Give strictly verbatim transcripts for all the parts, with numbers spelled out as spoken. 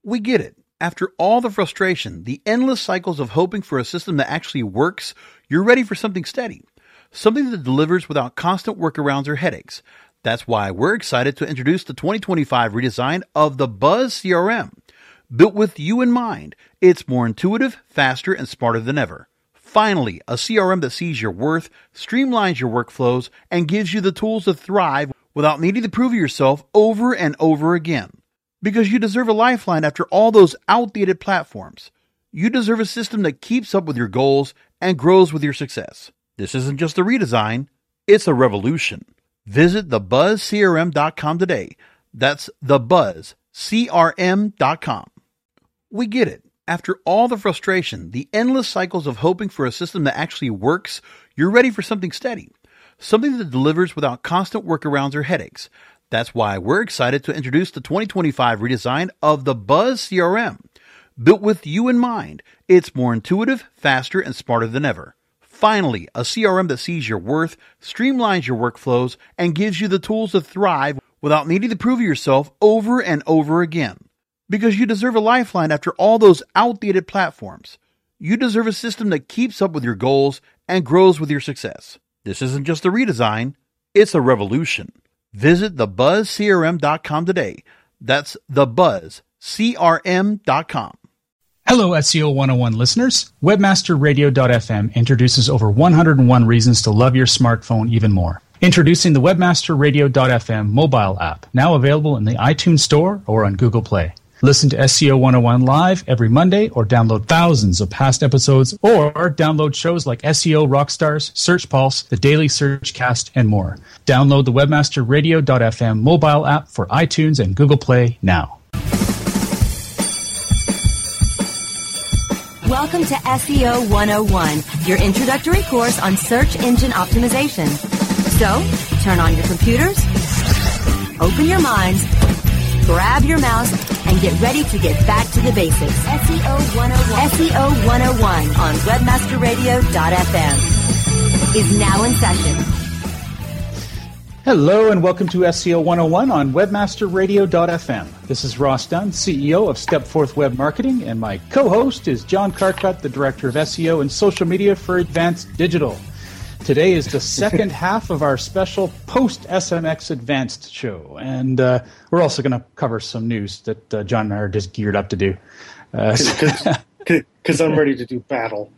We get it. After all the frustration, the endless cycles of hoping for a system that actually works, you're ready for something steady. Something that delivers without constant workarounds or headaches. That's why we're excited to introduce the twenty twenty-five redesign of the Buzz C R M. Built with you in mind, it's more intuitive, faster, and smarter than ever. Finally, a C R M that sees your worth, streamlines your workflows, and gives you the tools to thrive without needing to prove yourself over and over again. Because you deserve a lifeline after all those outdated platforms. You deserve a system that keeps up with your goals and grows with your success. This isn't just a redesign, it's a revolution. Visit the buzz c r m dot com today. That's the buzz c r m dot com. We get it. After all the frustration, the endless cycles of hoping for a system that actually works, you're ready for something steady. Something that delivers without constant workarounds or headaches. That's why we're excited to introduce the twenty twenty-five redesign of the Buzz C R M. Built with you in mind, it's more intuitive, faster, and smarter than ever. Finally, a C R M that sees your worth, streamlines your workflows, and gives you the tools to thrive without needing to prove yourself over and over again. Because you deserve a lifeline after all those outdated platforms. You deserve a system that keeps up with your goals and grows with your success. This isn't just a redesign, it's a revolution. Visit the buzz c r m dot com today. That's the buzz c r m dot com. Hello, S E O one oh one listeners. webmaster radio dot f m introduces over one hundred one reasons to love your smartphone even more. Introducing the webmaster radio dot f m mobile app, now available in the iTunes Store or on Google Play. Listen to S E O one oh one live every Monday or download thousands of past episodes or download shows like S E O Rockstars, Search Pulse, The Daily Search Cast, and more. Download the webmaster radio dot f m mobile app for iTunes and Google Play now. Welcome to S E O one oh one, your introductory course on search engine optimization. So, turn on your computers, open your minds, grab your mouse, and get ready to get back to the basics. S E O one oh one. S E O one oh one on webmaster radio dot f m is now in session. Hello and welcome to S E O one oh one on webmaster radio dot f m. This is Ross Dunn, C E O of Stepforth Web Marketing, and my co-host is John Carcutt, the Director of S E O and Social Media for Advanced Digital. Today is the second half of our special post-S M X Advanced show, and uh, we're also going to cover some news that uh, John and I are just geared up to do. Because uh, I'm ready to do battle.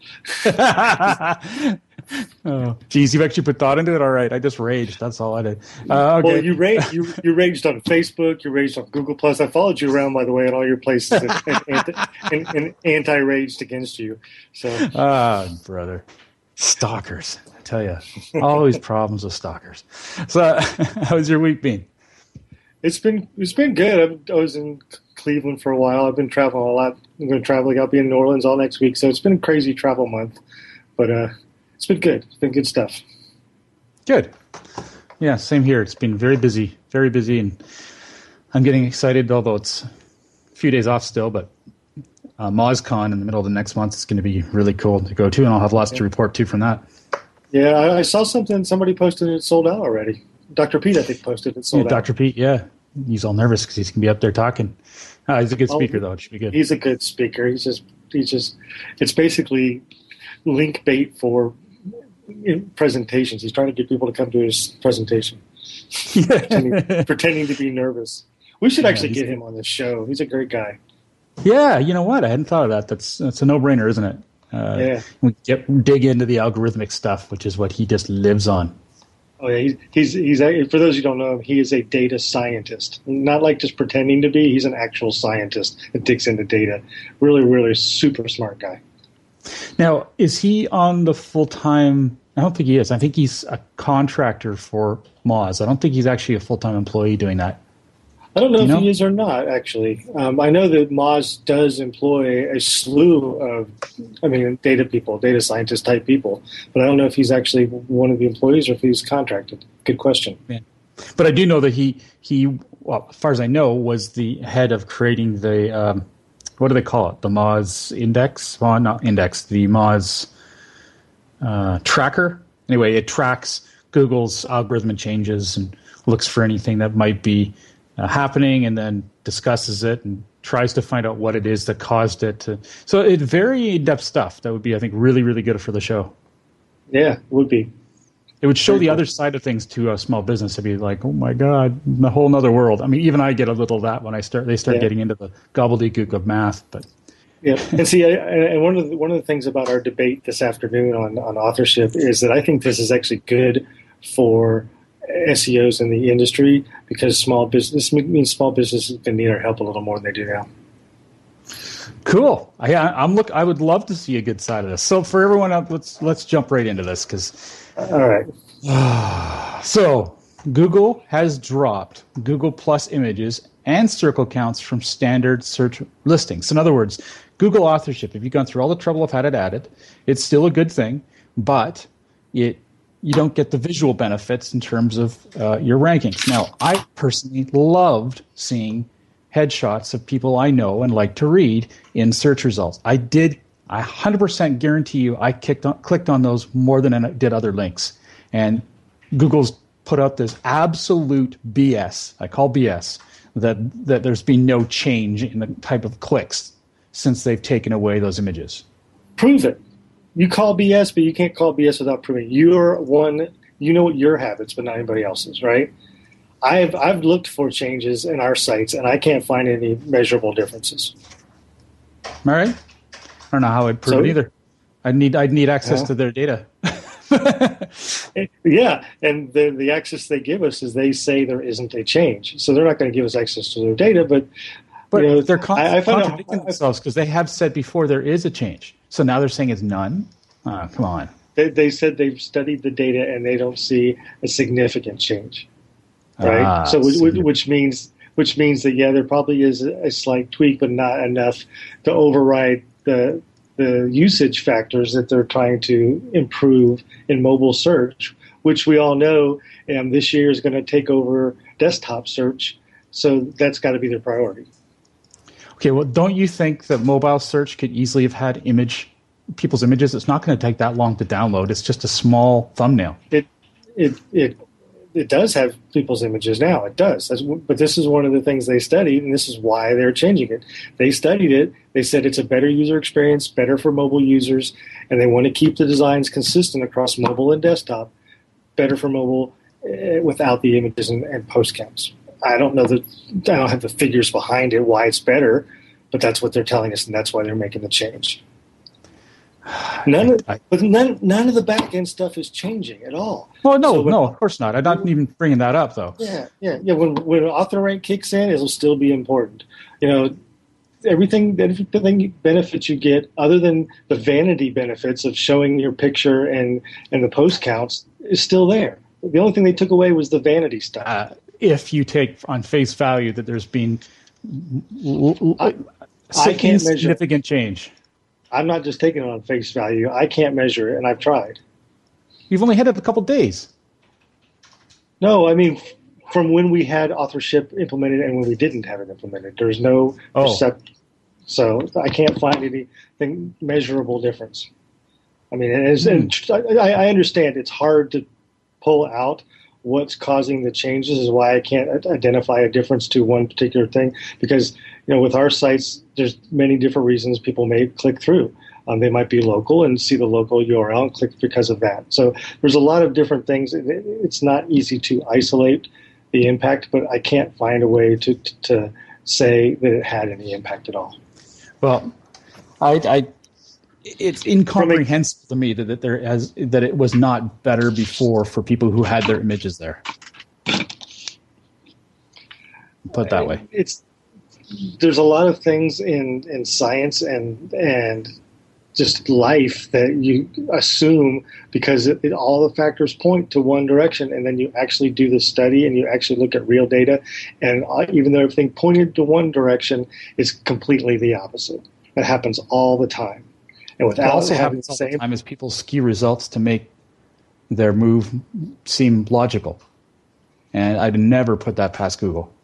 Oh, geez, you've actually put thought into it? All right, I just raged. That's all I did. Uh, okay. Well, you, ra- you, you raged on Facebook, you raged on Google+. Plus. I followed you around, by the way, at all your places and, and, and, and anti-raged against you. So, Ah, brother. Stalkers. I tell you, always problems with stalkers. So, how's your week been? It's been it's been good. I was in Cleveland for a while. I've been traveling a lot. I'm going to travel. I'll be in New Orleans all next week. So it's been a crazy travel month, but uh, it's been good. It's been good stuff. Good. Yeah, same here. It's been very busy, very busy, and I'm getting excited. Although it's a few days off still, but uh, MozCon in the middle of the next month is going to be really cool to go to, and I'll have lots yeah. to report to from that. Yeah, I, I saw something. Somebody posted it sold out already. Doctor Pete, I think, posted it sold yeah, out. Doctor Pete, yeah. He's all nervous because he's going to be up there talking. Ah, he's a good speaker, oh, though. It should be good. He's a good speaker. He's just, he's just, it's basically link bait for presentations. He's trying to get people to come to his presentation, pretending, pretending to be nervous. We should actually yeah, get him on the show. He's a great guy. Yeah, you know what? I hadn't thought of that. That's that's a no-brainer, isn't it? Uh, yeah. We get dig into the algorithmic stuff, which is what he just lives on. Oh yeah, he's he's he's a, for those who don't know him, he is a data scientist. Not like just pretending to be. He's an actual scientist that digs into data. Really, really super smart guy. Now, is he on the full-time? I don't think he is. I think he's a contractor for Moz. I don't think he's actually a full-time employee doing that. I don't know Do if you know? he is or not, actually. Um, I know that Moz does employ a slew of, I mean, data people, data scientist type people, but I don't know if he's actually one of the employees or if he's contracted. Good question. Yeah. But I do know that he, he, well, as far as I know, was the head of creating the, um, what do they call it? The Moz Index? Well, not Index, the Moz uh, Tracker. Anyway, it tracks Google's algorithm changes and looks for anything that might be Uh, happening and then discusses it and tries to find out what it is that caused it to. So it's very in-depth stuff. That would be, I think, really, really good for the show. Yeah, it would be. It would show Very the cool. other side of things to a small business. It'd be like, oh my God, a whole nother world. I mean, even I get a little of that when I start. They start Yeah. getting into the gobbledygook of math. But Yeah, and see, I, and one of the, one of the things about our debate this afternoon on, on authorship is that I think this is actually good for S E Os in the industry, because small business means small businesses can need our help a little more than they do now. cool. I, I'm look. I would love to see a good side of this. So for everyone else, let's let's jump right into this because. All right. So, Google has dropped Google Plus images and circle counts from standard search listings. In other words, Google authorship, if you've gone through all the trouble of had it added, it's still a good thing, but it you don't get the visual benefits in terms of uh, your rankings. Now, I personally loved seeing headshots of people I know and like to read in search results. I did I one hundred percent guarantee you I kicked on, clicked on those more than I did other links. And Google's put out this absolute B S, I call B S, that, that there's been no change in the type of clicks since they've taken away those images. Prove it. You call B S, but you can't call B S without proving it. You're one. You know what your habits, but not anybody else's, right? I've I've looked for changes in our sites, and I can't find any measurable differences. All right? I don't know how I'd prove So- it either. I'd need I'd need access Yeah. to their data. Yeah, and the the access they give us is they say there isn't a change, so they're not going to give us access to their data. But But you know, they're con- I, I found contradicting out, themselves because they have said before there is a change. So now they're saying it's none? Oh, come on. they, they said they've studied the data and they don't see a significant change, right? Ah, so which, significant. which means which means that yeah, there probably is a, a slight tweak, but not enough to override the the usage factors that they're trying to improve in mobile search, which we all know um, this year is going to take over desktop search. So that's got to be their priority. Okay, well, don't you think that mobile search could easily have had image people's images? It's not going to take that long to download. It's just a small thumbnail. It it it it does have people's images now. It does. That's, but this is one of the things they studied, and this is why they're changing it. They studied it. They said it's a better user experience, better for mobile users, and they want to keep the designs consistent across mobile and desktop, better for mobile uh, without the images and, and post counts. I don't know that I don't have the figures behind it why it's better, but that's what they're telling us, and that's why they're making the change. None of, I- but none, none of the back end stuff is changing at all. Oh, no, So when- no, of course not. I'm not even bringing that up, though. Yeah, yeah, yeah. When when author rank kicks in, it'll still be important. You know, everything everything benefits you get, other than the vanity benefits of showing your picture and and the post counts, is still there. The only thing they took away was the vanity stuff. Uh, if you take on face value that there's been l- l- I- I can't measure- significant change. I'm not just taking it on face value. I can't measure it, and I've tried. You've only had it a couple days. No, I mean, f- from when we had authorship implemented and when we didn't have it implemented, there's no Oh. percept. So I can't find anything measurable difference. I mean, and, it's- and I, I understand it's hard to pull out what's causing the changes, is why I can't identify a difference to one particular thing, because you know, with our sites, there's many different reasons people may click through. Um, they might be local and see the local U R L and click because of that. So there's a lot of different things. It- It's not easy to isolate the impact, but I can't find a way to, to, to say that it had any impact at all. Well, I, I it's incomprehensible to me that, that there has that it was not better before for people who had their images there. Put it that way. It's there's a lot of things in, in science and and just life that you assume because it, it, all the factors point to one direction, and then you actually do the study and you actually look at real data, and uh, even though everything pointed to one direction, it's completely the opposite. It happens all the time, and It without also having happens the all same. the time as people skew results to make their move seem logical. And I'd never put that past Google.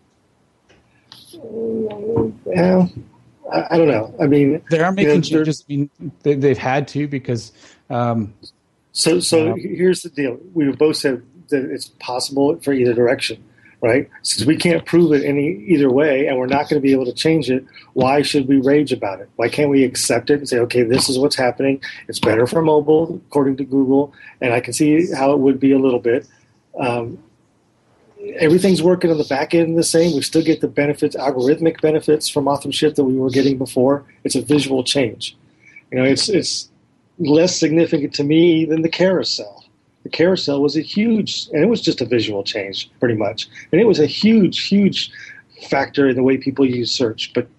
Yeah, I, I don't know. I mean, They are making you know, changes. I mean, they, they've had to because um, So, so Yeah. here's the deal. We've both said that it's possible for either direction. right? Since we can't prove it any either way, and we're not going to be able to change it, why should we rage about it? Why can't we accept it and say, okay, this is what's happening. It's better for mobile, according to Google, and I can see how it would be a little bit. Um, everything's working on the back end the same. We still get the benefits, algorithmic benefits from authorship that we were getting before. It's a visual change. You know, it's it's less significant to me than the carousel. The carousel was a huge, and it was just a visual change, pretty much. And it was a huge, huge factor in the way people use search. But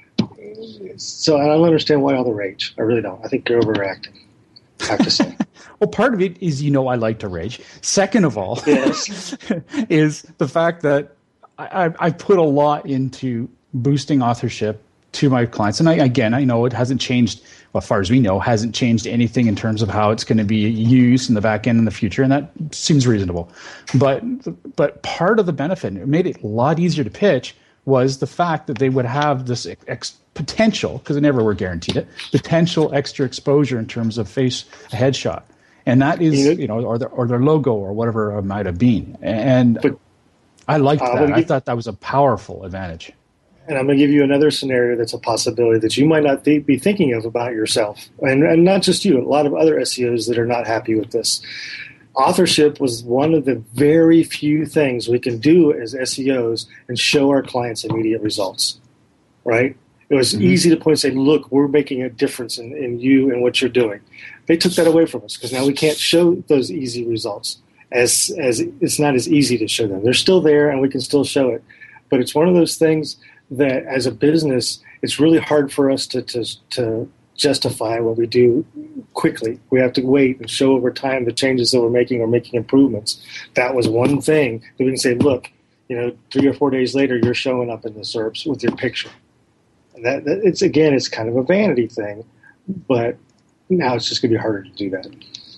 so I don't understand why all the rage. I really don't. I think you're overreacting, I have to say. Well, part of it is, you know, I like to rage. Second of all, yes. is the fact that I, I put a lot into boosting authorship to my clients. And I, again, I know it hasn't changed, well, as far as we know, hasn't changed anything in terms of how it's going to be used in the back end in the future. And that seems reasonable. But, but part of the benefit, it made it a lot easier to pitch, was the fact that they would have this ex- potential, because they never were guaranteed it, potential extra exposure in terms of face a headshot. And that is, you know, or their, or their logo or whatever it might have been. And but, I liked uh, that. give, I thought that was a powerful advantage. And I'm going to give you another scenario that's a possibility that you might not th- be thinking of about yourself. And, and not just you, a lot of other S E Os that are not happy with this. Authorship was one of the very few things we can do as S E Os and show our clients immediate results, right? It was mm-hmm. easy to point and say, look, we're making a difference in, in you and what you're doing. They took that away from us because now we can't show those easy results. As as it's not as easy to show them. They're still there and we can still show it. But it's one of those things that as a business, it's really hard for us to to, to justify what we do quickly. We have to wait and show over time the changes that we're making or making improvements. That was one thing that we can say, look, you know, three or four days later, you're showing up in the S E R Ps with your picture. And that, that it's again, it's kind of a vanity thing, but now it's just going to be harder to do that.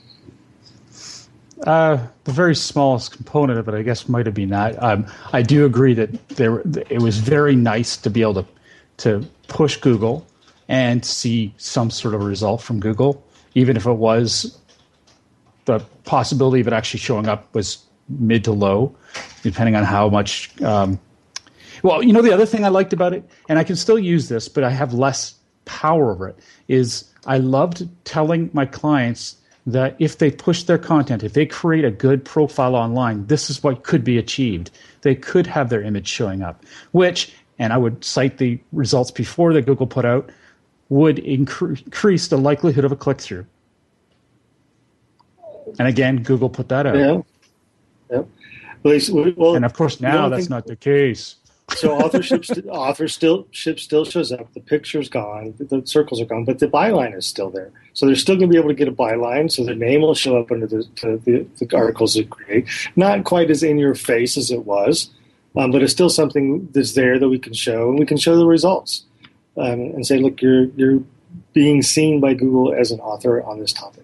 Uh, the very smallest component of it, I guess, might have been that. Um, I do agree that there, it was very nice to be able to to push Google and see some sort of result from Google, even if it was the possibility of it actually showing up was mid to low, depending on how much. Um, well, you know, the other thing I liked about it, and I can still use this, but I have less power over it, is I loved telling my clients that if they push their content, if they create a good profile online, this is what could be achieved. They could have their image showing up, which, and I would cite the results before that Google put out, would incre- increase the likelihood of a click-through. And again, Google put that out. Yeah. Yeah. Well, well, and of course, now that's not the case. So authorship, st- author still ship still shows up. The picture's gone. The circles are gone, but the byline is still there. So they're still going to be able to get a byline. So their name will show up under the the, the articles they create. Not quite as in your face as it was, um, but it's still something that's there that we can show, and we can show the results um, and say, look, you're you're being seen by Google as an author on this topic.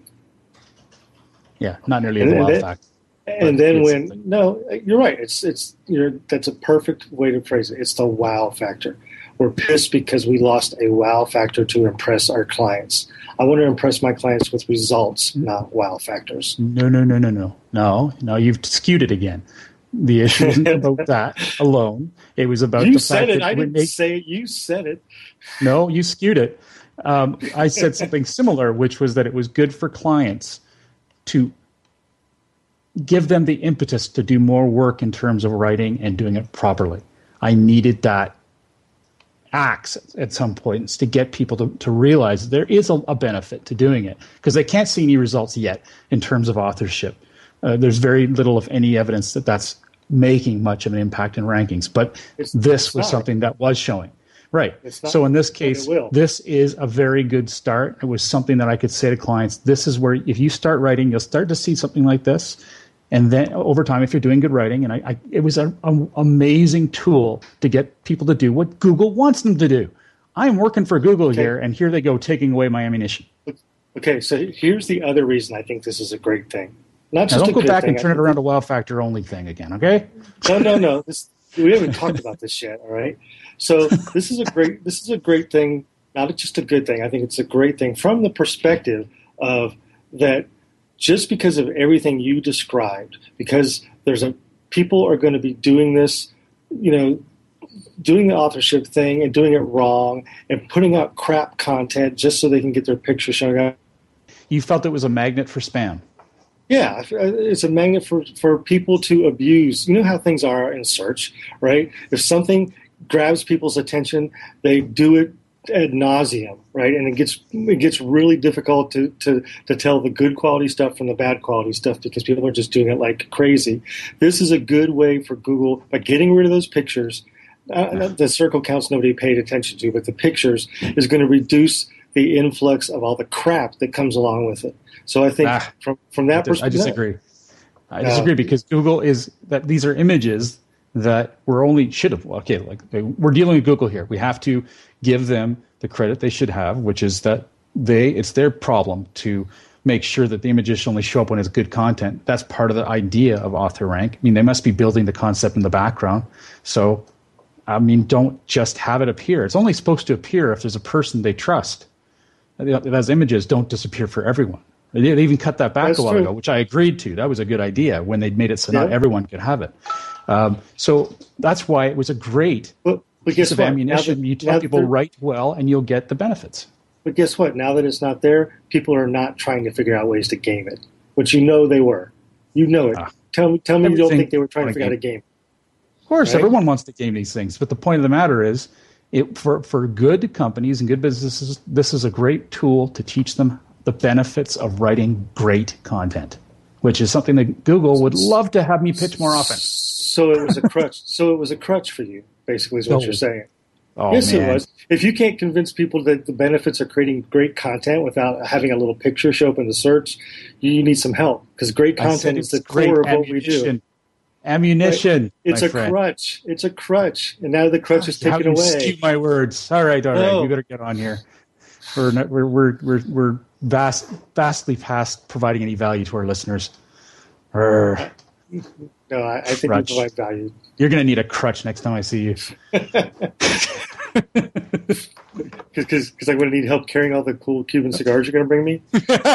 Yeah, not nearly a wild fact. And then when no, you're right. It's it's you're that's a perfect way to phrase it. It's the wow factor. We're pissed because we lost a wow factor to impress our clients. I want to impress my clients with results, not wow factors. No, no, no, no, no, no, no. You've skewed it again. The issue isn't about that alone. It was about you the said fact it. that I didn't they, say it. You said it. No, you skewed it. Um, I said something similar, which was that it was good for clients to give them the impetus to do more work in terms of writing and doing it properly. I needed that axe at some points to get people to, to realize there is a, a benefit to doing it, because they can't see any results yet in terms of authorship. Uh, there's very little, if any, evidence that that's making much of an impact in rankings, but it's, this it's was not. something that was showing. Right. Not, so in this case, this is a very good start. It was something that I could say to clients, this is where if you start writing, you'll start to see something like this. And then over time, if you're doing good writing, and I, I it was an amazing tool to get people to do what Google wants them to do. I'm working for Google okay. here, and here they go, taking away my ammunition. Okay, so here's the other reason I think this is a great thing. Not just now, don't a go back thing, and turn it around to wow factor only thing again, okay? No, no, no. This, we haven't talked about this yet, all right? So this is a great this is a great thing, not just a good thing. I think it's a great thing from the perspective of that just because of everything you described, because there's a people are going to be doing this, you know, doing the authorship thing and doing it wrong and putting out crap content just so they can get their picture shown up. You felt it was a magnet for spam. Yeah, it's a magnet for, for people to abuse. You know how things are in search, right? If something grabs people's attention, they do it ad nauseum, right? And it gets it gets really difficult to, to, to tell the good quality stuff from the bad quality stuff because people are just doing it like crazy. This is a good way for Google, by getting rid of those pictures, uh, the circle counts nobody paid attention to, but the pictures is going to reduce the influx of all the crap that comes along with it. So I think ah, from, from that perspective... I disagree. I disagree uh, because Google is... that these are images that we're only... should have... Okay, like we're dealing with Google here. We have to give them the credit they should have, which is that they it's their problem to make sure that the images should only show up when it's good content. That's part of the idea of author rank. I mean, they must be building the concept in the background. So, I mean, don't just have it appear. It's only supposed to appear if there's a person they trust. Those images don't disappear for everyone. They even cut that back That's a while true. ago, which I agreed to. That was a good idea when they made it so yeah. not everyone could have it. Um, so that's why it was a great but, but piece of what? ammunition. That, you tell people write well, and you'll get the benefits. But guess what? Now that it's not there, people are not trying to figure out ways to game it, which you know they were. You know it. Ah, tell me, tell me you don't think they were trying to figure game. out a game. Of course, right? Everyone wants to game these things. But the point of the matter is, it, for, for good companies and good businesses, this is a great tool to teach them the benefits of writing great content, which is something that Google would love to have me pitch more often. So it was a crutch. so it was a crutch for you, basically, is what oh. you're saying. Oh, yes, man. it was. If you can't convince people that the benefits of creating great content without having a little picture show up in the search, you need some help because great content is the core of what we do. Ammunition. Right? It's a friend. crutch. It's a crutch, and now the crutch is taken away. Skew my words. All right, all right. No. You better get on here. We're not, we're we're we're we're vast vastly past providing any value to our listeners. Urgh. No, I, I think crutch. we provide value. You're going to need a crutch next time I see you. Because I'm going to need help carrying all the cool Cuban cigars you're going to bring me?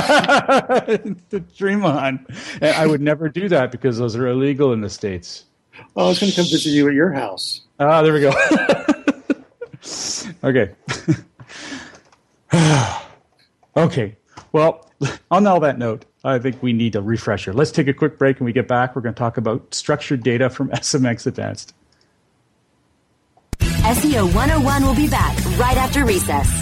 Dream on. I would never do that because those are illegal in the States. Oh, I was going to come visit you at your house. Ah, there we go. Okay. Okay. Well, on all that note, I think we need a refresher. Let's take a quick break. When we get back, we're going to talk about structured data from S M X Advanced. S E O one oh one will be back right after recess.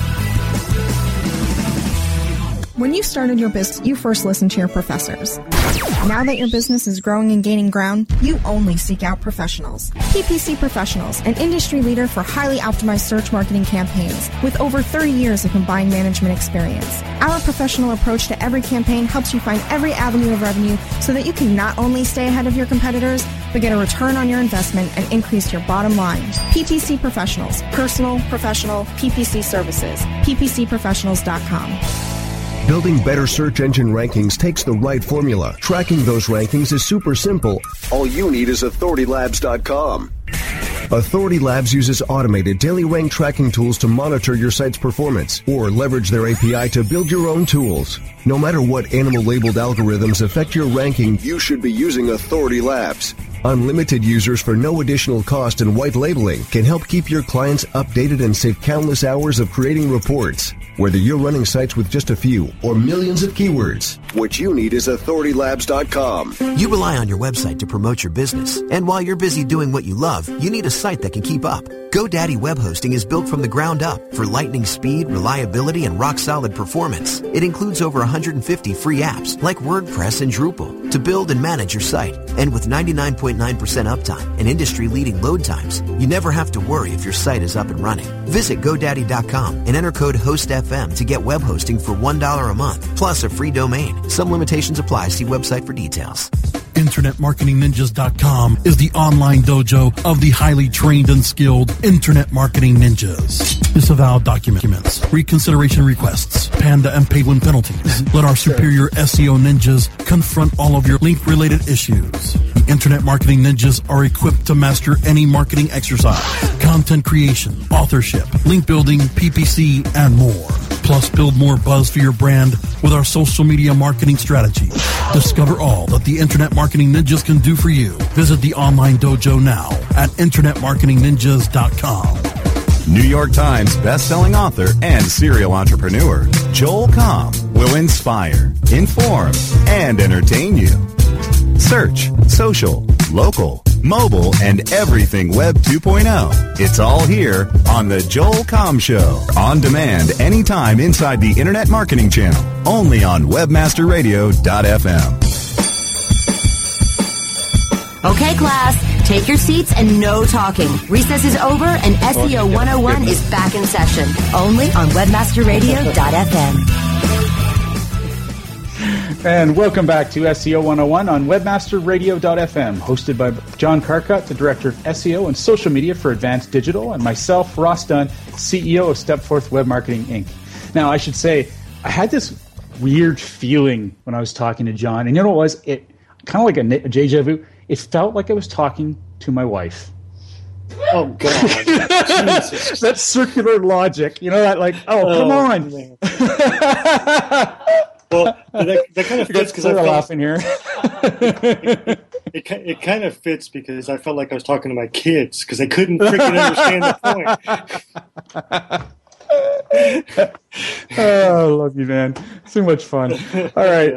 When you started your business, you first listened to your professors. Now that your business is growing and gaining ground, you only seek out professionals. P P C Professionals, an industry leader for highly optimized search marketing campaigns with over thirty years of combined management experience. Our professional approach to every campaign helps you find every avenue of revenue so that you can not only stay ahead of your competitors, but get a return on your investment and increase your bottom line. P P C Professionals, personal, professional, P P C services, p p c professionals dot com. Building better search engine rankings takes the right formula. Tracking those rankings is super simple. All you need is authority labs dot com. Authority Labs uses automated daily rank tracking tools to monitor your site's performance or leverage their A P I to build your own tools. No matter what animal-labeled algorithms affect your ranking, you should be using Authority Labs. Unlimited users for no additional cost and white labeling can help keep your clients updated and save countless hours of creating reports. Whether you're running sites with just a few or millions of keywords, what you need is authority labs dot com. You rely on your website to promote your business, and while you're busy doing what you love, you need a site that can keep up. GoDaddy Web Hosting is built from the ground up for lightning speed, reliability, and rock-solid performance. It includes over one hundred fifty free apps like WordPress and Drupal to build and manage your site. And with ninety-nine point nine percent uptime and industry-leading load times, you never have to worry if your site is up and running. Visit GoDaddy dot com and enter code HOSTFM to get web hosting for one dollar a month, plus a free domain. Some limitations apply. See website for details. Internet Marketing Ninjas dot com is the online dojo of the highly trained and skilled Internet Marketing Ninjas. Disavow documents, reconsideration requests, Panda and Penguin penalties. Let our superior S E O ninjas confront all of your link-related issues. The Internet Marketing Ninjas are equipped to master any marketing exercise, content creation, authorship, link building, P P C, and more. Plus, build more buzz for your brand with our social media marketing strategy. Discover all that the Internet Marketing Ninjas can do for you. Visit the online dojo now at internet marketing ninjas dot com. New York Times best-selling author and serial entrepreneur Joel Comm will inspire, inform, and entertain you. Search, social, local, mobile, and everything Web two point oh. It's all here on The Joel Comm Show. On demand anytime inside the Internet Marketing Channel. Only on webmaster radio dot f m. Okay, class, take your seats and no talking. Recess is over and S E O one oh one is back in session. Only on webmaster radio dot f m. And welcome back to S E O one oh one on webmaster radio dot f m, hosted by John Carcutt, the Director of S E O and Social Media for Advanced Digital, and myself, Ross Dunn, C E O of Stepforth Web Marketing, Incorporated. Now, I should say, I had this weird feeling when I was talking to John, and you know what it was? It kind of like a, a deja vu. It felt like I was talking to my wife. Oh, God. Jesus. That circular logic. You know, that like, oh, oh come on. Well, that, that kind of fits because I felt laughing here. it, it, it, it kind of fits because I felt like I was talking to my kids because they couldn't freaking understand the point. Oh, I love you, man. So much fun. All right.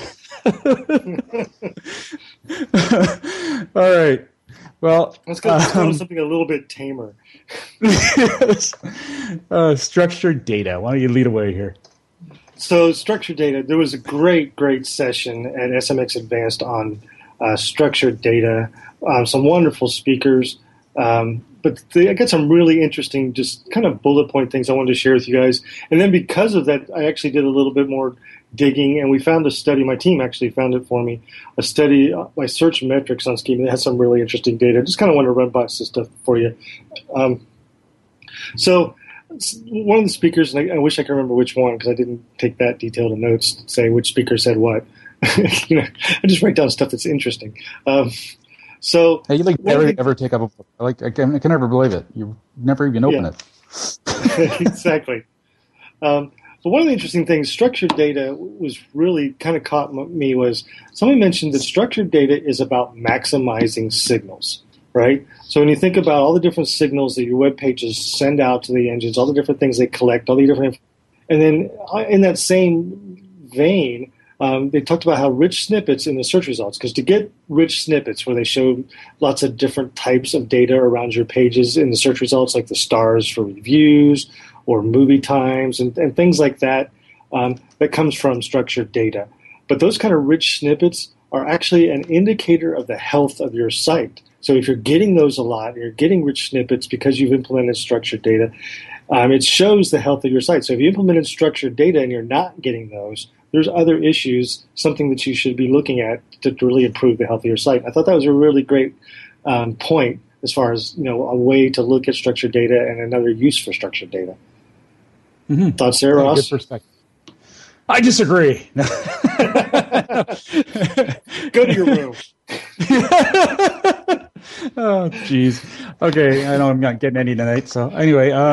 All right. Well, let's go, let's go um, to something a little bit tamer. Yes. uh, structured data. Why don't you lead away here? So, structured data. There was a great, great session at S M X Advanced on uh, structured data. Um, some wonderful speakers. Um, but they, I got some really interesting, just kind of bullet point things I wanted to share with you guys. And then because of that, I actually did a little bit more digging, and we found a study. My team actually found it for me. A study by Search Metrics on Schema that has some really interesting data. Just kind of want to run by some stuff for you. Um, so one of the speakers, and I, I wish I could remember which one because I didn't take that detailed notes to say which speaker said what. you know, I just write down stuff that's interesting. Um, so hey, you like never thing, ever take up a book. I like I can, I can never believe it. You never even open yeah. it. Exactly. Um, But one of the interesting things, structured data was really kind of caught me was somebody mentioned that structured data is about maximizing signals, right? So when you think about all the different signals that your web pages send out to the engines, all the different things they collect, all the different, and then in that same vein, um, they talked about how rich snippets in the search results, because to get rich snippets where they show lots of different types of data around your pages in the search results, like the stars for reviews, or movie times and, and things like that, um, that comes from structured data. But those kind of rich snippets are actually an indicator of the health of your site. So if you're getting those a lot, you're getting rich snippets because you've implemented structured data, um, it shows the health of your site. So if you implemented structured data and you're not getting those, there's other issues, something that you should be looking at to, to really improve the health of your site. I thought that was a really great um, point as far as, you know, a way to look at structured data and another use for structured data. Mm-hmm. Thoughts there, Ross? Good perspective. I disagree. Go to your room. Oh, jeez. Okay, I know I'm not getting any tonight. So anyway, uh,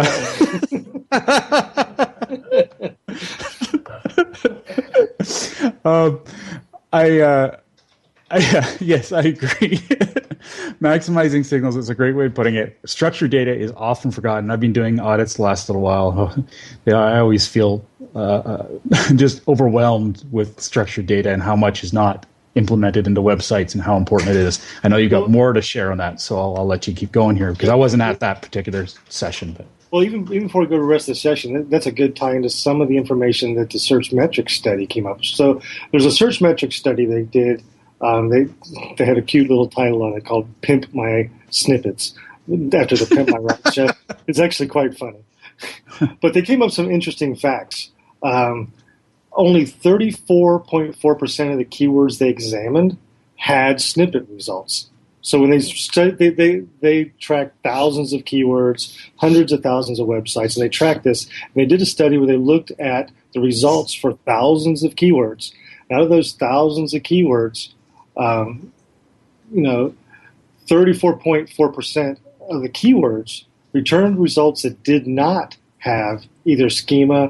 um, I, uh, I uh, yes, I agree. Maximizing signals is a great way of putting it. Structured data is often forgotten. I've been doing audits the last little while. Yeah, I always feel uh, uh, just overwhelmed with structured data and how much is not implemented into websites and how important it is. I know you got more to share on that, so I'll, I'll let you keep going here because I wasn't at that particular session. But well, even even before we go to the rest of the session, that's a good tie into some of the information that the Search Metrics study came up. So there's a Search Metrics study they did. Um, they they had a cute little title on it called "Pimp My Snippets" after the Pimp My Rocket Chef. It's actually quite funny. But they came up with some interesting facts. Um, only thirty-four point four percent of the keywords they examined had snippet results. So when they they they, they tracked thousands of keywords, hundreds of thousands of websites, and they tracked this. And they did a study where they looked at the results for thousands of keywords. Out of those thousands of keywords, Um, you know, thirty-four point four percent of the keywords returned results that did not have either schema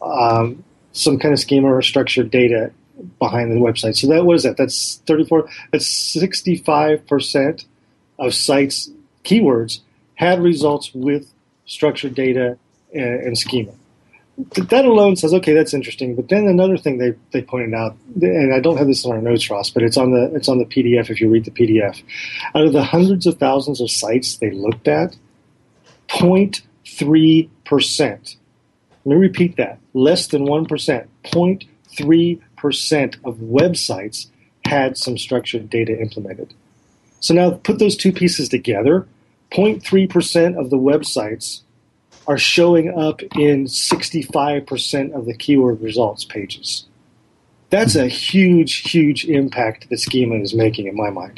um, some kind of schema or structured data behind the website. So that what is that? That's thirty-four. That's sixty-five percent of sites' keywords had results with structured data and, and schema. That alone says, okay, that's interesting. But then another thing they, they pointed out, and I don't have this in our notes, Ross, but it's on the it's on the P D F if you read the P D F. Out of the hundreds of thousands of sites they looked at, zero point three percent. Let me repeat that. Less than one percent. zero point three percent of websites had some structured data implemented. So now put those two pieces together. zero point three percent of the websites are showing up in sixty-five percent of the keyword results pages. That's a huge, huge impact that schema is making in my mind.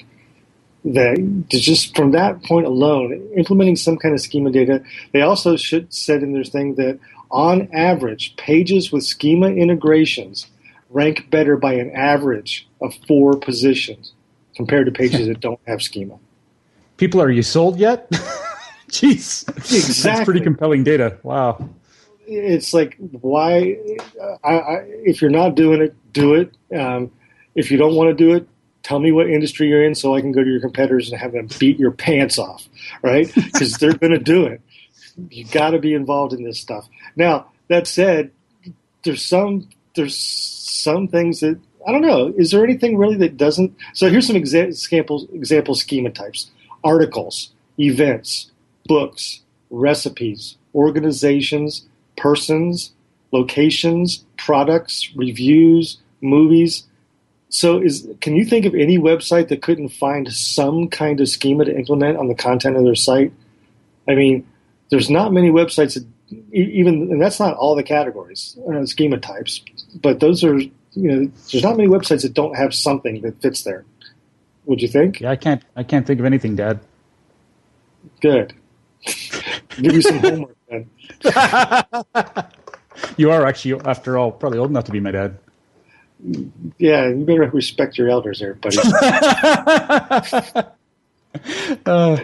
That just from that point alone, implementing some kind of schema data, they also should said in their thing that on average, pages with schema integrations rank better by an average of four positions compared to pages that don't have schema. People, are you sold yet? Jeez. Exactly. That's pretty compelling data. Wow. It's like, why? I, I, if you're not doing it, do it. Um, if you don't want to do it, tell me what industry you're in so I can go to your competitors and have them beat your pants off, right? Because they're going to do it. You got to be involved in this stuff. Now, that said, there's some there's some things that, I don't know, is there anything really that doesn't? So here's some exa- example, example schema types. Articles, events, books, recipes, organizations, persons, locations, products, reviews, movies. So is can you think of any website that couldn't find some kind of schema to implement on the content of their site? I mean, there's not many websites that even, and that's not all the categories, uh, schema types, but those are, you know, there's not many websites that don't have something that fits there. Would you think? Yeah, I can't, I can't think of anything, Dad. Good. Give you some homework then. You are actually, after all, probably old enough to be my dad. Yeah, you better respect your elders there, buddy. uh,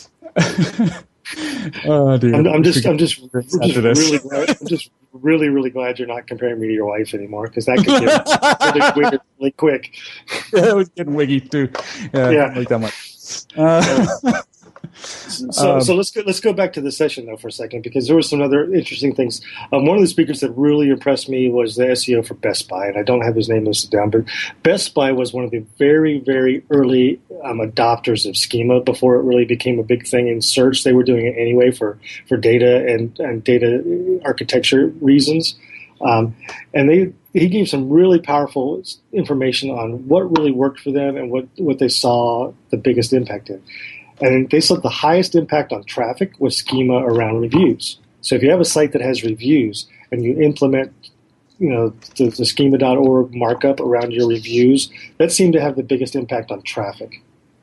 oh, dude. I'm, I'm just, I'm just, I'm just really, glad, I'm just really, really glad you're not comparing me to your wife anymore, because that could get really, really quick. Yeah, it was getting wiggy too. Yeah, yeah. I don't like that much. Uh, So, um, so let's go. Let's go back to the session though for a second, because there were some other interesting things. Um, one of the speakers that really impressed me was the S E O for Best Buy, and I don't have his name listed down, but Best Buy was one of the very, very early um, adopters of schema before it really became a big thing in search. They were doing it anyway for for data and, and data architecture reasons, um, and they. He gave some really powerful information on what really worked for them and what, what they saw the biggest impact in. And they said the highest impact on traffic was schema around reviews. So if you have a site that has reviews and you implement, you know, the, the schema dot org markup around your reviews, that seemed to have the biggest impact on traffic.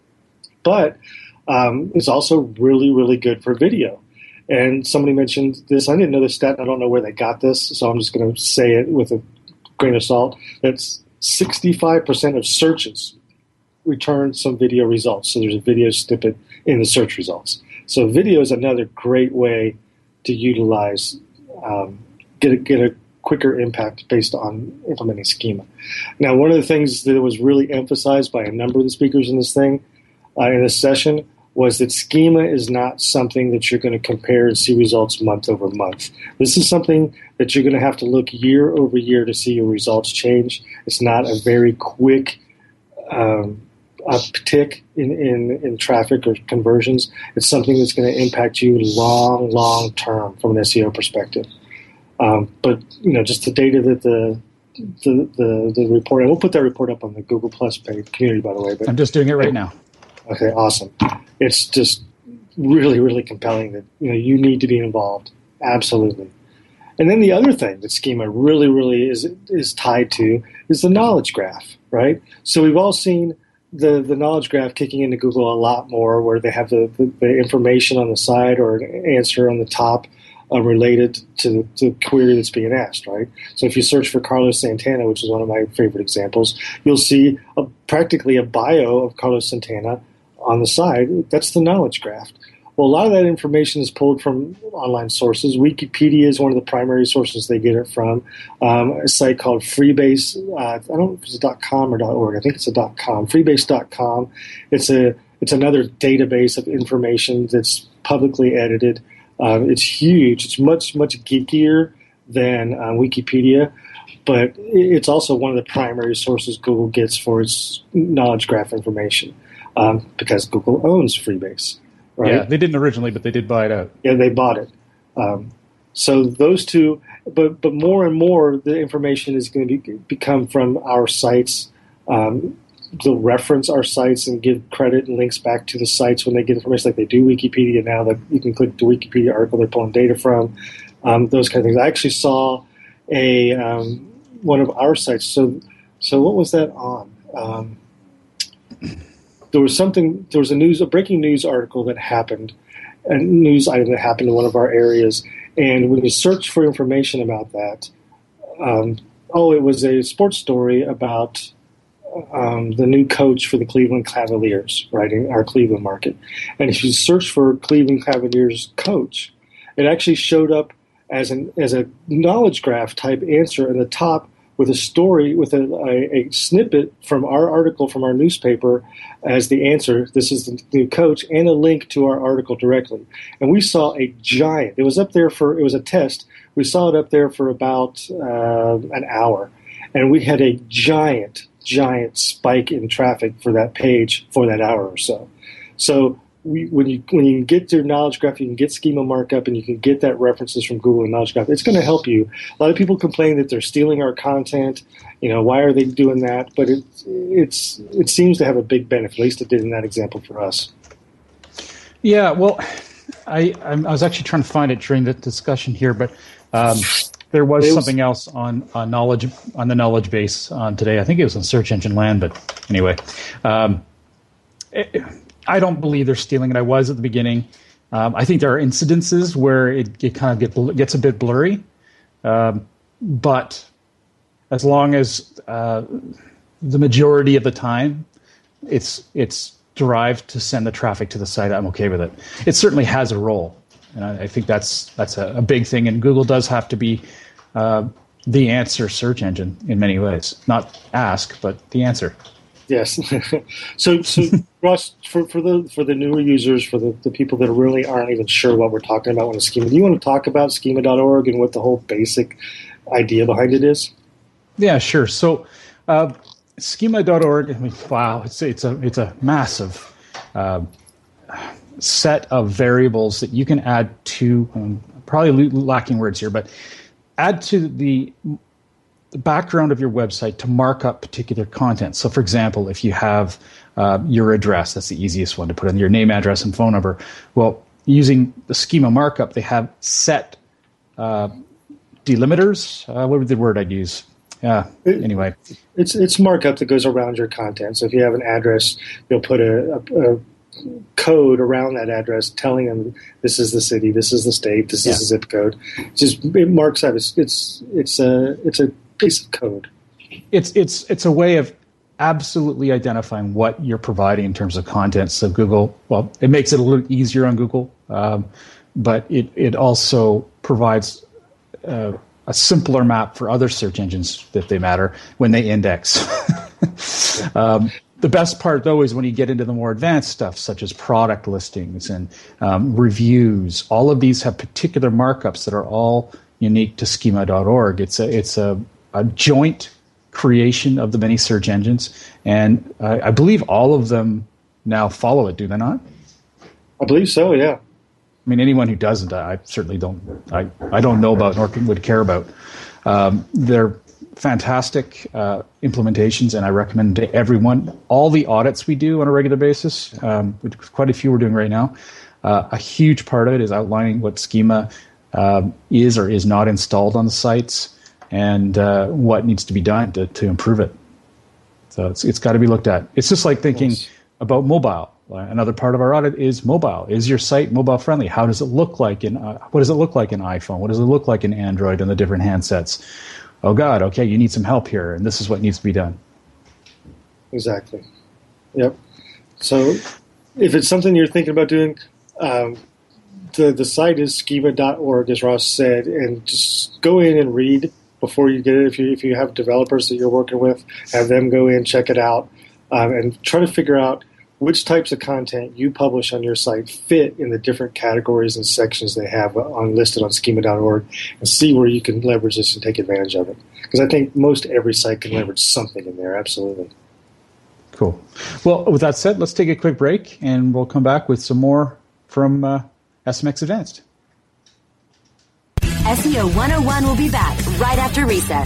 But um, it's also really, really good for video. And somebody mentioned this. I didn't know this stat. I don't know where they got this, so I'm just going to say it with a grain of salt. That's sixty-five percent of searches return some video results. So there's a video snippet in the search results. So video is another great way to utilize, um, get a, get a quicker impact based on implementing schema. Now, one of the things that was really emphasized by a number of the speakers in this thing, uh, in this session, was that schema is not something that you're going to compare and see results month over month. This is something that you're going to have to look year over year to see your results change. It's not a very quick um, uptick in, in, in traffic or conversions. It's something that's going to impact you long, long term from an S E O perspective. Um, but, you know, just the data that the the, the, the report, and we'll put that report up on the Google Plus page, community, by the way. But I'm just doing it right now. Okay, awesome. It's just really, really compelling that, you know, you need to be involved. Absolutely. And then the other thing that schema really, really is is tied to is the knowledge graph, right? So we've all seen the, the knowledge graph kicking into Google a lot more, where they have the, the, the information on the side or an answer on the top uh, related to the query that's being asked, right? So if you search for Carlos Santana, which is one of my favorite examples, you'll see a, practically a bio of Carlos Santana on the side. That's the knowledge graph. Well, a lot of that information is pulled from online sources. Wikipedia is one of the primary sources they get it from. Um, a site called Freebase, uh, I don't know if it's a .com or .org. I think it's a .com. Freebase dot com. It's a it's another database of information that's publicly edited. Um, it's huge. It's much much geekier than uh, Wikipedia, but it's also one of the primary sources Google gets for its knowledge graph information um, because Google owns Freebase. Right? Yeah, they didn't originally, but they did buy it out. Yeah, they bought it. Um, so those two, but but more and more, the information is going to be, become from our sites. Um, they'll reference our sites and give credit and links back to the sites when they get information, like they do Wikipedia now. That you can click the Wikipedia article they're pulling data from. Um, those kind of things. I actually saw a um, one of our sites. So so what was that on? Um, There was something. There was a news, a breaking news article that happened, a news item that happened in one of our areas. And when you search for information about that, um, oh, it was a sports story about um, the new coach for the Cleveland Cavaliers, right, in our Cleveland market. And if you search for Cleveland Cavaliers coach, it actually showed up as an as a knowledge graph type answer in the top, with a story, with a, a, a snippet from our article from our newspaper as the answer. This is the new coach, and a link to our article directly. And we saw a giant. It was up there for. It was a test. We saw it up there for about uh, an hour, and we had a giant, giant spike in traffic for that page for that hour or so. So. We, when you when you get your knowledge graph, you can get schema markup, and you can get that references from Google and knowledge graph. It's going to help you. A lot of people complain that they're stealing our content. You know, why are they doing that? But it it's it seems to have a big benefit. At least it did in that example for us. Yeah, well, I I was actually trying to find it during the discussion here, but um, there was, was something else on, on knowledge on the knowledge base on today. I think it was on Search Engine Land, but anyway. Um, it, I don't believe they're stealing it. I was at the beginning. Um, I think there are incidences where it, it kind of get, gets a bit blurry. Um, but as long as uh, the majority of the time it's it's derived to send the traffic to the site, I'm okay with it. It certainly has a role. And I, I think that's that's a, a big thing. And Google does have to be uh, the answer search engine in many ways. Not ask, but the answer. Yes. so, so Ross, for, for the for the newer users, for the, the people that really aren't even sure what we're talking about when a schema, do you want to talk about schema dot org and what the whole basic idea behind it is? Yeah, sure. So, uh, schema dot org. I mean, wow, it's it's a it's a massive uh, set of variables that you can add to. Um, probably lacking words here, but add to the. the background of your website to mark up particular content. So, for example, if you have uh, your address, that's the easiest one to put in, your name, address, and phone number. Well, using the schema markup, they have set uh, delimiters. Uh, what would the word I'd use? Yeah. It, anyway, it's it's markup that goes around your content. So if you have an address, you'll put a, a, a code around that address telling them this is the city, this is the state, this yeah. is the zip code. It's just it marks out. It's it's it's a it's a piece of code. It's it's it's a way of absolutely identifying what you're providing in terms of content. So Google, well, it makes it a little easier on Google, um, but it it also provides uh, a simpler map for other search engines that they matter when they index. um, the best part, though, is when you get into the more advanced stuff, such as product listings and um, reviews. All of these have particular markups that are all unique to schema dot org. It's a it's a a joint creation of the many search engines, and uh, I believe all of them now follow it, do they not? I believe so, yeah. I mean, anyone who doesn't, I certainly don't, I, I don't know about nor would care about. Um, they're fantastic uh, implementations, and I recommend to everyone. All the audits we do on a regular basis, um, quite a few we're doing right now, uh, a huge part of it is outlining what schema um, is or is not installed on the sites, and uh, what needs to be done to, to improve it. So it's it's got to be looked at. It's just like thinking yes. about mobile. Another part of our audit is mobile. Is your site mobile friendly? How does it look like in uh, what does it look like in iPhone? What does it look like in Android and the different handsets? Oh God, okay, you need some help here, and this is what needs to be done. Exactly. Yep. So if it's something you're thinking about doing, Um, the the site is schema dot org, as Ross said, and just go in and read before you get it. If you if you have developers that you're working with, have them go in, check it out, um, and try to figure out which types of content you publish on your site fit in the different categories and sections they have on listed on schema dot org, and see where you can leverage this and take advantage of it. Because I think most every site can leverage something in there, absolutely. Cool. Well, with that said, let's take a quick break, and we'll come back with some more from uh, S M X Advanced. S E O one oh one will be back right after recess.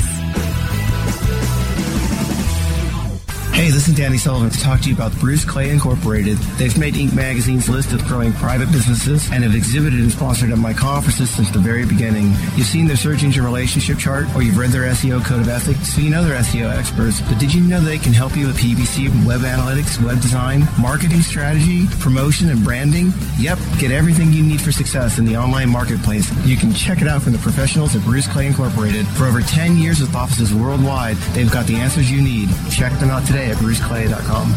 Hey, this is Danny Sullivan to talk to you about Bruce Clay Incorporated. They've made Inc Magazine's list of growing private businesses and have exhibited and sponsored at my conferences since the very beginning. You've seen their search engine relationship chart, or you've read their S E O code of ethics, so you know they're S E O experts. But did you know they can help you with P P C, web analytics, web design, marketing strategy, promotion, and branding? Yep, get everything you need for success in the online marketplace. You can check it out from the professionals at Bruce Clay Incorporated. For over ten years with offices worldwide, they've got the answers you need. Check them out today at bruce clay dot com.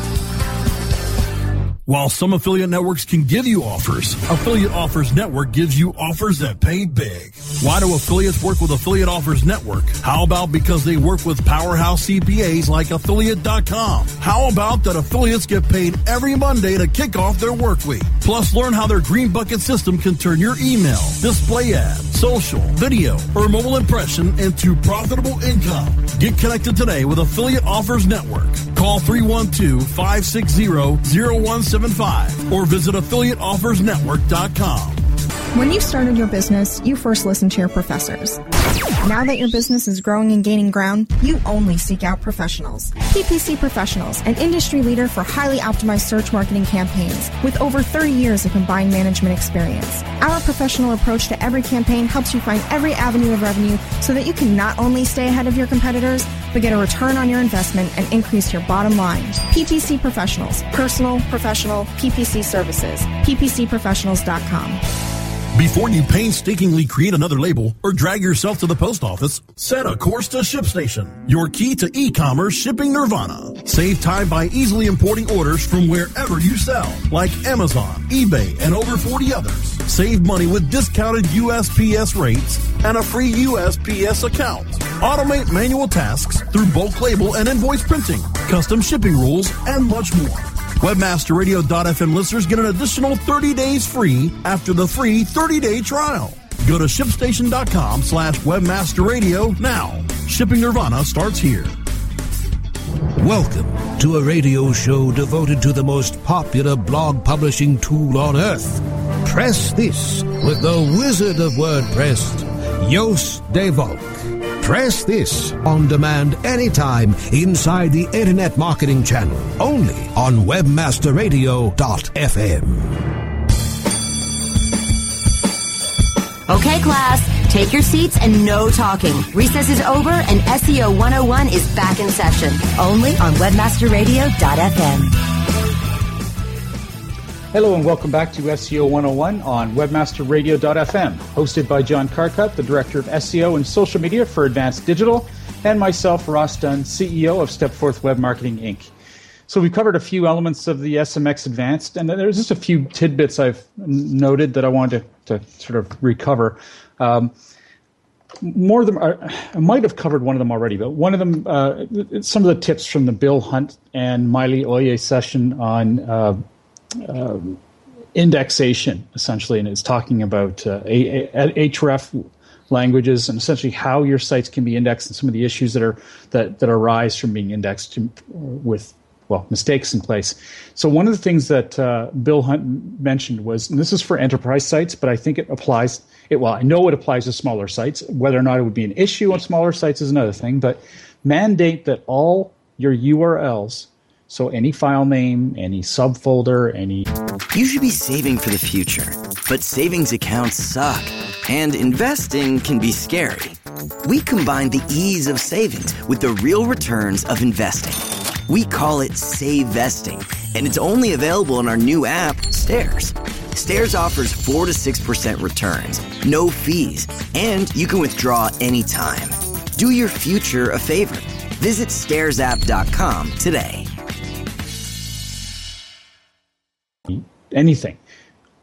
While some affiliate networks can give you offers, Affiliate Offers Network gives you offers that pay big. Why do affiliates work with Affiliate Offers Network? How about because they work with powerhouse C P As like affiliate dot com? How about that affiliates get paid every Monday to kick off their work week? Plus, learn how their Green Bucket system can turn your email, display ad, social, video, or mobile impression into profitable income. Get connected today with Affiliate Offers Network. Call three one two, five six zero, zero one seven five or visit affiliate offers network dot com. When you started your business, you first listened to your professors. Now that your business is growing and gaining ground, you only seek out professionals. P P C Professionals, an industry leader for highly optimized search marketing campaigns with over thirty years of combined management experience. Our professional approach to every campaign helps you find every avenue of revenue so that you can not only stay ahead of your competitors, but get a return on your investment and increase your bottom line. P P C Professionals, personal, professional, P P C services. P P C professionals dot com. Before you painstakingly create another label or drag yourself to the post office, set a course to ShipStation, your key to e-commerce shipping nirvana. Save time by easily importing orders from wherever you sell, like Amazon, eBay, and over forty others. Save money with discounted U S P S rates and a free U S P S account. Automate manual tasks through bulk label and invoice printing, custom shipping rules, and much more. webmaster radio dot f m listeners get an additional thirty days free after the free thirty-day trial. Go to shipstation.com slash webmasterradio now. Shipping Nirvana starts here. Welcome to a radio show devoted to the most popular blog publishing tool on earth. Press This with the Wizard of WordPress, Joost de Valk. Press This on demand anytime inside the Internet Marketing Channel, only on webmaster radio dot f m. Okay, class, take your seats and no talking. Recess is over and S E O one oh one is back in session, only on webmaster radio dot f m. Hello and welcome back to S E O one oh one on webmaster radio dot f m, hosted by John Carcutt, the Director of S E O and Social Media for Advanced Digital, and myself, Ross Dunn, C E O of Stepforth Web Marketing, Incorporated. So we've covered a few elements of the S M X Advanced, and there's just a few tidbits I've noted that I wanted to, to sort of recover. Um, more of them are, I might have covered one of them already, but one of them, uh, some of the tips from the Bill Hunt and Miley Oye session on uh, uh, indexation, essentially, and it's talking about uh, href languages and essentially how your sites can be indexed and some of the issues that are that, that arise from being indexed to, with well, mistakes in place. So one of the things that uh, Bill Hunt mentioned was, and this is for enterprise sites, but I think it applies, it, well, I know it applies to smaller sites. Whether or not it would be an issue on smaller sites is another thing, but mandate that all your U R Ls, so any file name, any subfolder, any... You should be saving for the future, but savings accounts suck, and investing can be scary. We combine the ease of savings with the real returns of investing. We call it Save Vesting, and it's only available in our new app, Stairs. Stairs offers four to six percent returns, no fees, and you can withdraw anytime. Do your future a favor. Visit stairs app dot com today. Anything.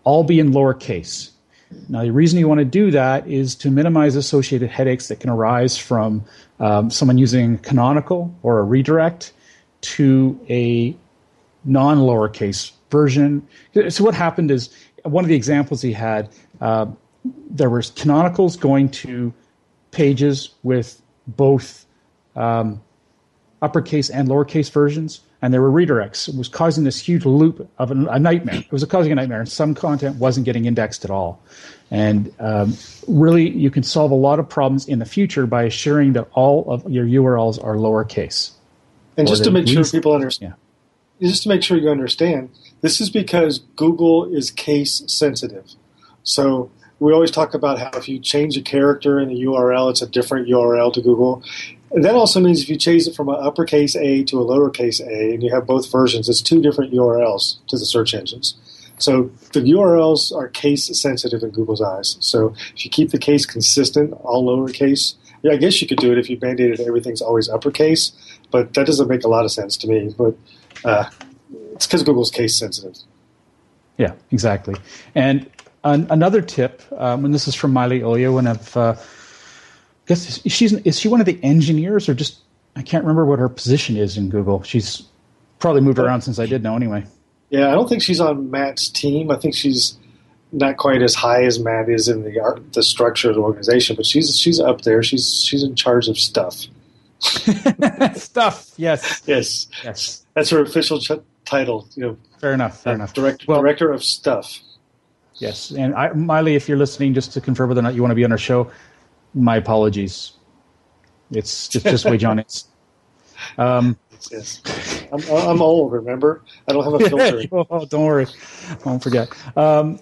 all be in lowercase. Now, the reason you want to do that is to minimize associated headaches that can arise from um, someone using canonical or a redirect to a non-lowercase version. So what happened is, one of the examples he had, uh, there was canonicals going to pages with both um, uppercase and lowercase versions, and there were redirects. It was causing this huge loop of a, a nightmare. It was causing a nightmare, and some content wasn't getting indexed at all. And um, really, you can solve a lot of problems in the future by assuring that all of your U R Ls are lowercase. And just to make sure people understand, yeah. just to make sure you understand, this is because Google is case sensitive. So we always talk about how if you change a character in the U R L, it's a different U R L to Google. And that also means if you change it from an uppercase A to a lowercase a, and you have both versions, it's two different U R Ls to the search engines. So the U R Ls are case sensitive in Google's eyes. So if you keep the case consistent, all lowercase, yeah, I guess you could do it if you mandated everything's always uppercase, but that doesn't make a lot of sense to me. But uh, it's because Google's case sensitive. Yeah, exactly. And an, another tip, um, and this is from Miley Oyo, one of, uh, I guess she's is she one of the engineers, or just, I can't remember what her position is in Google. She's probably moved around since I did know anyway. Yeah, I don't think she's on Matt's team. I think she's not quite as high as Matt is in the art, the structure of the organization, but she's she's up there. She's she's in charge of stuff. Stuff, yes, yes, yes. That's her official ch- title. You know, fair enough, fair uh, enough. Director, well, director of stuff. Yes, and I, Miley, if you're listening, just to confirm whether or not you want to be on our show, my apologies. It's just just the way John is. Um, yes, I'm, I'm old. Remember, I don't have a filter. Oh, don't worry, I won't forget. Um,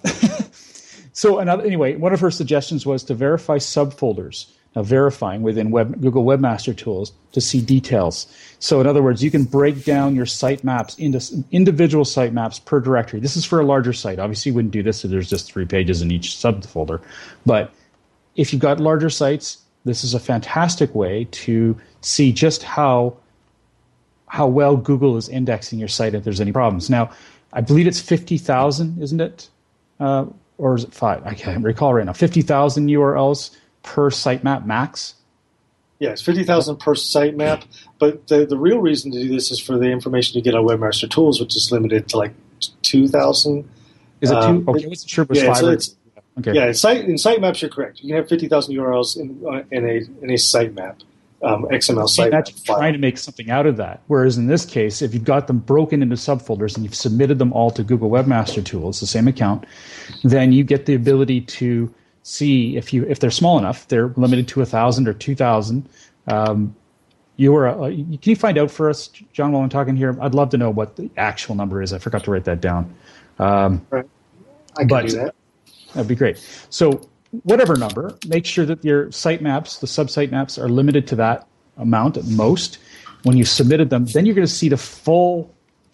so, another anyway, one of her suggestions was to verify subfolders. Now, verifying within Web, Google Webmaster Tools to see details. So, in other words, you can break down your sitemaps into individual sitemaps per directory. This is for a larger site. Obviously, you wouldn't do this if there's just three pages in each subfolder. But if you've got larger sites, this is a fantastic way to see just how how well Google is indexing your site if there's any problems. Now, I believe it's fifty thousand, isn't it? Uh, or is it five? I can't recall right now. fifty thousand U R Ls per sitemap max? Yeah, it's fifty thousand per sitemap, but the, the real reason to do this is for the information you get on Webmaster Tools, which is limited to like two thousand. Is it two? Um, okay, I wasn't sure it was yeah, five. So or, it's, okay. Yeah, in, site, in sitemaps, you're correct. You can have fifty thousand U R Ls in, in, a, in a sitemap, um, X M L sitemap. That's trying to make something out of that. Whereas in this case, if you've got them broken into subfolders and you've submitted them all to Google Webmaster Tools, the same account, then you get the ability to see if you if they're small enough, they're limited to a thousand or two thousand. Um, you are uh, can you find out for us, John, while I'm talking here? I'd love to know what the actual number is. I forgot to write that down. Um, right. I can but do that. That'd be great. So whatever number, make sure that your sitemaps, the sub-site maps, are limited to that amount at most. When you've submitted them, then you're going to see the full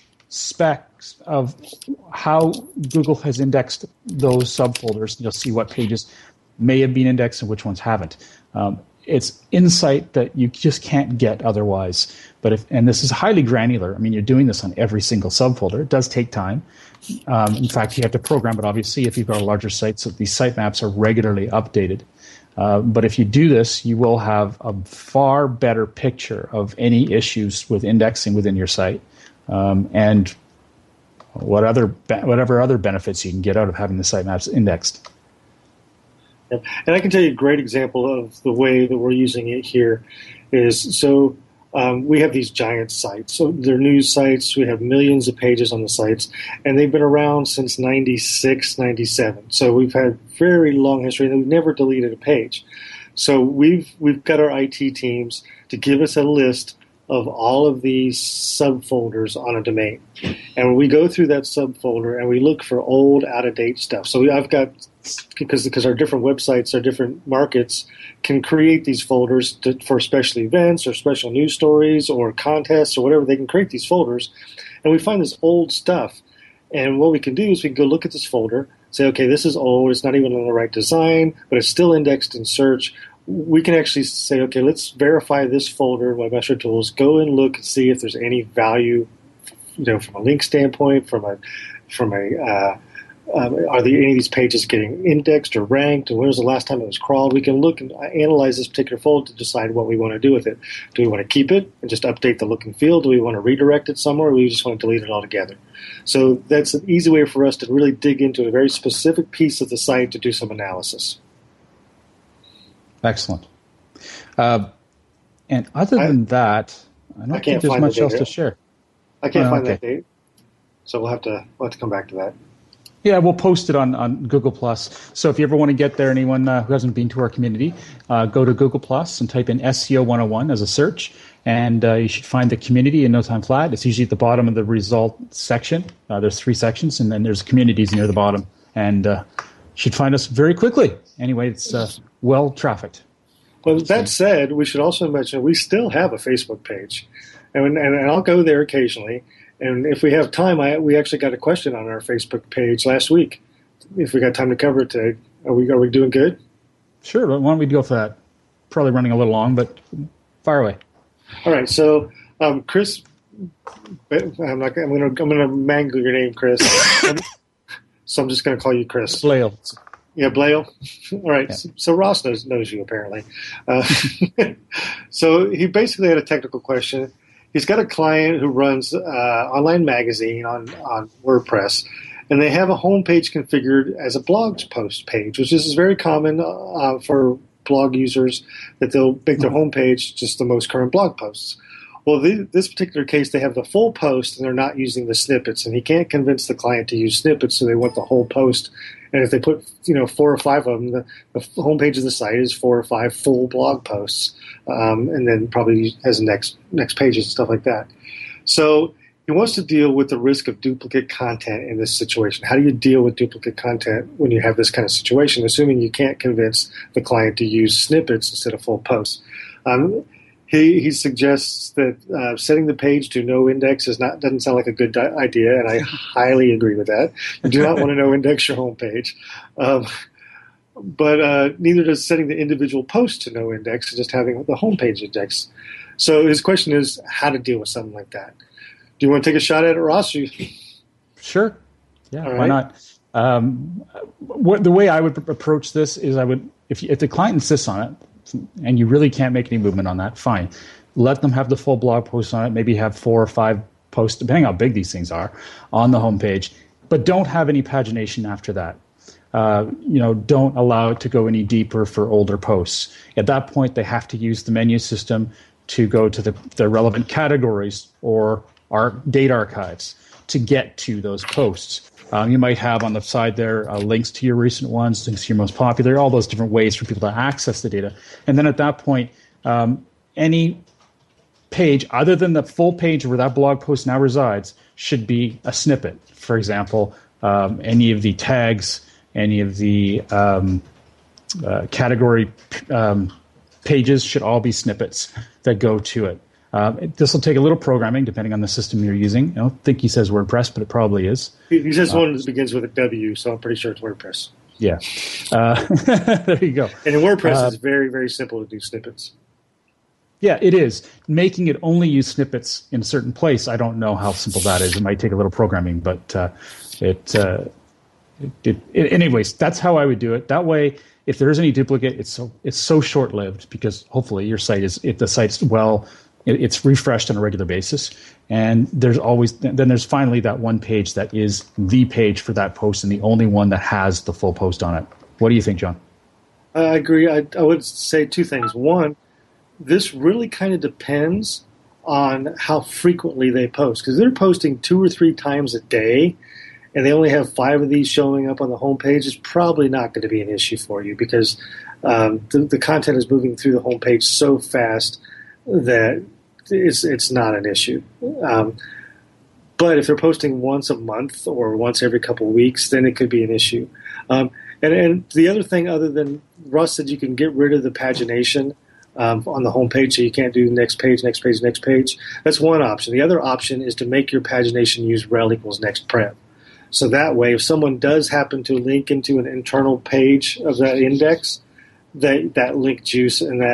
specs of how Google has indexed those subfolders. You'll see what pages may have been indexed and which ones haven't. Um, it's insight that you just can't get otherwise. But if, and this is highly granular. I mean, you're doing this on every single subfolder. It does take time. Um, in fact, you have to program it, obviously, if you've got a larger site, so these sitemaps are regularly updated. Uh, but if you do this, you will have a far better picture of any issues with indexing within your site. Um, and what other whatever other benefits you can get out of having the sitemaps indexed. Yeah. And I can tell you a great example of the way that we're using it here is, so um, we have these giant sites. So they're news sites. We have millions of pages on the sites, and they've been around since ninety-six, ninety-seven. So we've had very long history, and we've never deleted a page. So we've we've got our I T teams to give us a list of all of these subfolders on a domain. And when we go through that subfolder and we look for old, out-of-date stuff. So we, I've got, because because our different websites, our different markets can create these folders to, for special events or special news stories or contests or whatever. They can create these folders. And we find this old stuff. And what we can do is we can go look at this folder, say, okay, this is old, it's not even on the right design, but it's still indexed in search. We can actually say, okay, let's verify this folder in Webmaster Tools, go and look and see if there's any value, you know, from a link standpoint, from a from a uh, um, are the, any of these pages getting indexed or ranked, and when was the last time it was crawled? We can look and analyze this particular folder to decide what we want to do with it. Do we want to keep it and just update the look and feel? Do we want to redirect it somewhere, or do we just want to delete it altogether? So that's an easy way for us to really dig into a very specific piece of the site to do some analysis. Excellent. Uh, and other than I, that, I don't I think there's much the else to share. I can't oh, find okay. that date, so we'll have to we'll have to come back to that. Yeah, we'll post it on, on Google Plus. So if you ever want to get there, anyone uh, who hasn't been to our community, uh, go to Google Plus and type in S E O one oh one as a search, and uh, you should find the community in no time flat. It's usually at the bottom of the result section. Uh, there's three sections, and then there's communities near the bottom, and uh, you should find us very quickly. Anyway, it's uh, well trafficked. Well, that said, we should also mention we still have a Facebook page, and and, and I'll go there occasionally. And if we have time, I, we actually got a question on our Facebook page last week. If we got time to cover it today, are we are we doing good? Sure. Why don't we go for that? Probably running a little long, but fire away. All right. So, um, Chris, I'm not. I'm going to. I'm going to mangle your name, Chris. So I'm just going to call you Chris. Blale. Yeah, Blale. All right. Yeah. So, so Ross knows knows you apparently. Uh, so he basically had a technical question. He's got a client who runs uh, online magazine on, on WordPress, and they have a homepage configured as a blog post page, which is very common uh, for blog users, that they'll make their homepage just the most current blog posts. Well, the, this particular case, they have the full post, and they're not using the snippets, and he can't convince the client to use snippets, so they want the whole post. And if they put, you know, four or five of them, the, the homepage of the site is four or five full blog posts, um, and then probably has next next pages and stuff like that. So he wants to deal with the risk of duplicate content in this situation. How do you deal with duplicate content when you have this kind of situation, assuming you can't convince the client to use snippets instead of full posts? Um, He, he suggests that uh, setting the page to no index is not doesn't sound like a good di- idea, and I highly agree with that. You do not want to no index your homepage, um, but uh, neither does setting the individual post to no index and just having the homepage index. So his question is how to deal with something like that. Do you want to take a shot at it, Ross? You... Sure. Yeah, All why right. not? Um, what, the way I would approach this is I would, if, if the client insists on it, and you really can't make any movement on that, fine. Let them have the full blog post on it. Maybe have four or five posts, depending how big these things are, on the homepage. But don't have any pagination after that. Uh, you know, don't allow it to go any deeper for older posts. At that point, they have to use the menu system to go to the, the relevant categories or our date archives to get to those posts. Um, you might have on the side there uh, links to your recent ones, links to your most popular, all those different ways for people to access the data. And then at that point, um, any page other than the full page where that blog post now resides should be a snippet. For example, um, any of the tags, any of the um, uh, category um, pages should all be snippets that go to it. Um, this will take a little programming, depending on the system you're using. I don't think he says WordPress, but it probably is. He, he says uh, one that begins with a W, so I'm pretty sure it's WordPress. Yeah. Uh, there you go. And in WordPress, uh, it's very, very simple to do snippets. Yeah, it is. Making it only use snippets in a certain place, I don't know how simple that is. It might take a little programming, but uh, it, uh, it, it, it. Anyways, that's how I would do it. That way, if there is any duplicate, it's so it's so short-lived because hopefully your site is if the site's well. It's refreshed on a regular basis, and there's always then there's finally that one page that is the page for that post and the only one that has the full post on it. What do you think, John? I agree. I, I would say two things. One, this really kind of depends on how frequently they post, because they're posting two or three times a day, and they only have five of these showing up on the homepage. It's probably not going to be an issue for you because um, the, the content is moving through the homepage so fast that it's it's not an issue. Um, but if they're posting once a month or once every couple of weeks, then it could be an issue. Um, and, and the other thing, other than Russ said, you can get rid of the pagination um, on the homepage, so you can't do next page, next page, next page. That's one option. The other option is to make your pagination use rel equals next prem. So that way, if someone does happen to link into an internal page of that index, that that link juice and that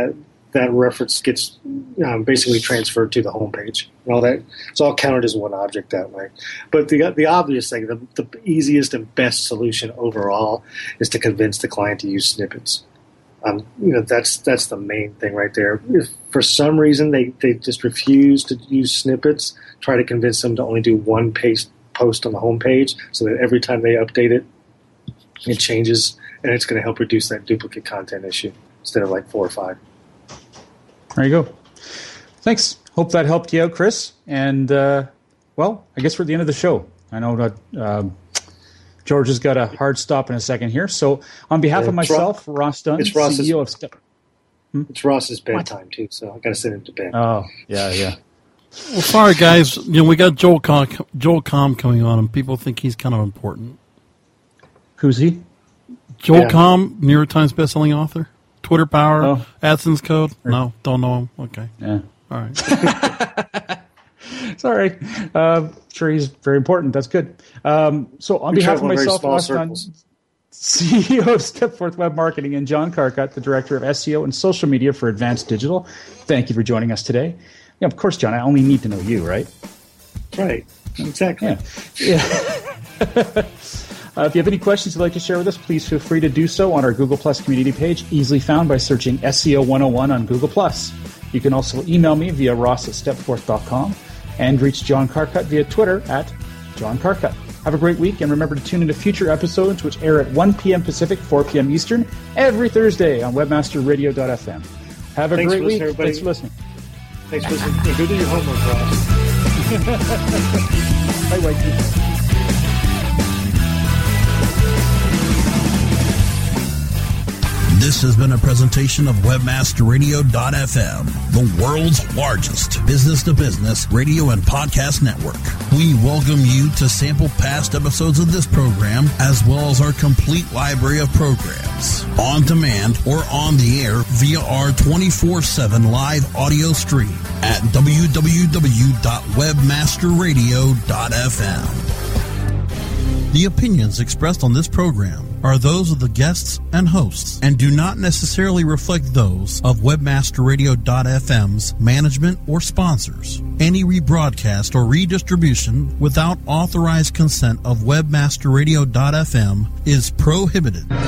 that reference gets um, basically transferred to the home page. And all that, it's all counted as one object that way. But the the obvious thing, the, the easiest and best solution overall is to convince the client to use snippets. Um, you know, that's that's the main thing right there. If for some reason they, they just refuse to use snippets, try to convince them to only do one paste, post on the home page so that every time they update it, it changes, and it's going to help reduce that duplicate content issue instead of like four or five. There you go. Thanks. Hope that helped you out, Chris. And, uh, well, I guess we're at the end of the show. I know that um, George has got a hard stop in a second here. So on behalf Yeah, of myself, Ross, Ross Dunn, it's Ross's, C E O of Step... Hmm? It's Ross's bedtime, what? too, so I've got to send him to bed. Oh, yeah, yeah. Well, sorry, guys. You know, we got Joel Com, Joel Com coming on, and people think he's kind of important. Who's he? Joel Yeah. Com, New York Times bestselling author. Twitter power, Oh. AdSense code. No, don't know him. Okay. Yeah. All right. Sorry. Uh, sure, he's very important. That's good. Um, so on We behalf of travel in very myself, small Ross Dunn, circles. C E O of Stepforth Web Marketing, and John Carcutt, the Director of S E O and Social Media for Advanced Digital, thank you for joining us today. Yeah, of course, John, I only need to know you, right? Right. Exactly. Yeah. yeah. Uh, if you have any questions you'd like to share with us, please feel free to do so on our Google Plus community page, easily found by searching S E O one oh one on Google Plus. You can also email me via ross at stepforth dot com and reach John Carcutt via Twitter at John Carcutt. Have a great week, and remember to tune into future episodes which air at one p.m. Pacific, four p.m. Eastern, every Thursday on webmaster radio dot f m. Have a Thanks great for week. listening, everybody. Thanks for listening. Thanks for listening. Go do your homework, Ross. Bye, Whitey. This has been a presentation of webmaster radio dot f m, the world's largest business-to-business radio and podcast network. We welcome you to sample past episodes of this program, as well as our complete library of programs, on demand or on the air via our twenty-four seven live audio stream at w w w dot webmaster radio dot f m. The opinions expressed on this program are those of the guests and hosts and do not necessarily reflect those of webmaster radio dot f m's management or sponsors. Any rebroadcast or redistribution without authorized consent of webmaster radio dot f m is prohibited.